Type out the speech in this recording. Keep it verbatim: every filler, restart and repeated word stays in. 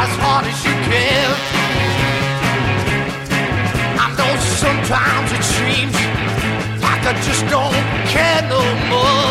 as hard as you can. I know sometimes it seems like I just don't care no more.